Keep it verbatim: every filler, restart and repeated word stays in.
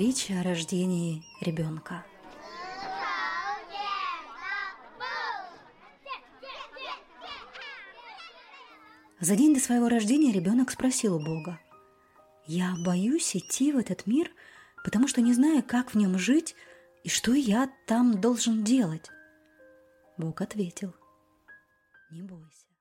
Притча о рождении ребенка. За день до своего рождения ребенок спросил у Бога: «Я боюсь идти в этот мир, потому что не знаю, как в нем жить и что я там должен делать». Бог ответил: «Не бойся.